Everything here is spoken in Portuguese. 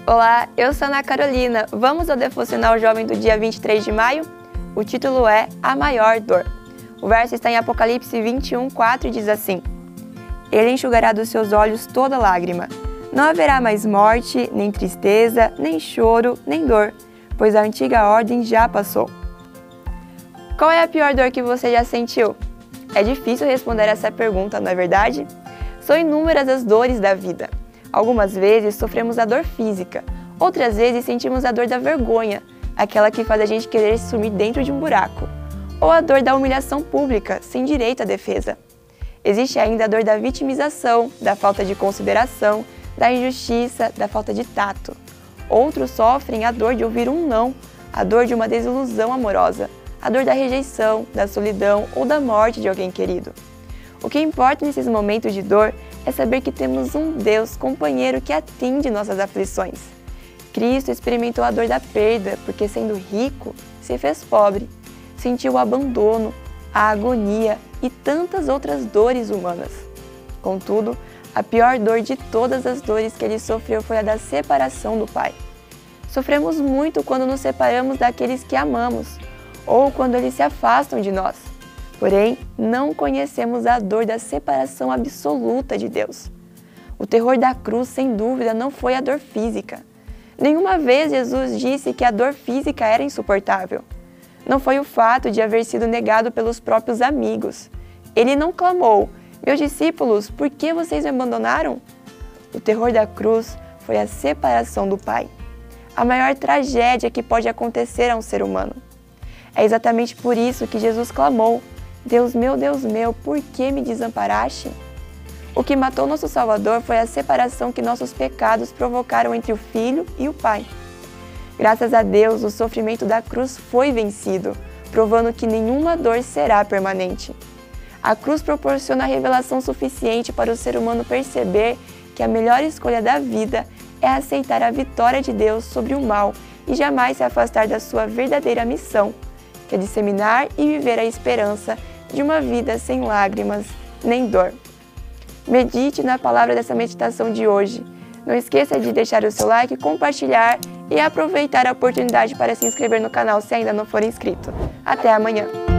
Olá, eu sou Ana Carolina. Vamos ao Devocional Jovem do dia 23 de maio? O título é A Maior Dor. O verso está em Apocalipse 21:4 e diz assim: Ele enxugará dos seus olhos toda lágrima. Não haverá mais morte, nem tristeza, nem choro, nem dor, pois a antiga ordem já passou. Qual é a pior dor que você já sentiu? É difícil responder essa pergunta, não é verdade? São inúmeras as dores da vida. Algumas vezes sofremos a dor física, outras vezes sentimos a dor da vergonha, aquela que faz a gente querer sumir dentro de um buraco, ou a dor da humilhação pública, sem direito à defesa. Existe ainda a dor da vitimização, da falta de consideração, da injustiça, da falta de tato. Outros sofrem a dor de ouvir um não, a dor de uma desilusão amorosa, a dor da rejeição, da solidão ou da morte de alguém querido. O que importa nesses momentos de dor é saber que temos um Deus companheiro que atende nossas aflições. Cristo experimentou a dor da perda, porque sendo rico, se fez pobre. Sentiu o abandono, a agonia e tantas outras dores humanas. Contudo, a pior dor de todas as dores que ele sofreu foi a da separação do Pai. Sofremos muito quando nos separamos daqueles que amamos, ou quando eles se afastam de nós. Porém, não conhecemos a dor da separação absoluta de Deus. O terror da cruz, sem dúvida, não foi a dor física. Nenhuma vez Jesus disse que a dor física era insuportável. Não foi o fato de haver sido negado pelos próprios amigos. Ele não clamou: meus discípulos, por que vocês me abandonaram? O terror da cruz foi a separação do Pai. A maior tragédia que pode acontecer a um ser humano. É exatamente por isso que Jesus clamou: Deus meu, por que me desamparaste? O que matou nosso Salvador foi a separação que nossos pecados provocaram entre o Filho e o Pai. Graças a Deus, o sofrimento da cruz foi vencido, provando que nenhuma dor será permanente. A cruz proporciona a revelação suficiente para o ser humano perceber que a melhor escolha da vida é aceitar a vitória de Deus sobre o mal e jamais se afastar da sua verdadeira missão, que é disseminar e viver a esperança de uma vida sem lágrimas nem dor. Medite na palavra dessa meditação de hoje. Não esqueça de deixar o seu like, compartilhar e aproveitar a oportunidade para se inscrever no canal se ainda não for inscrito. Até amanhã!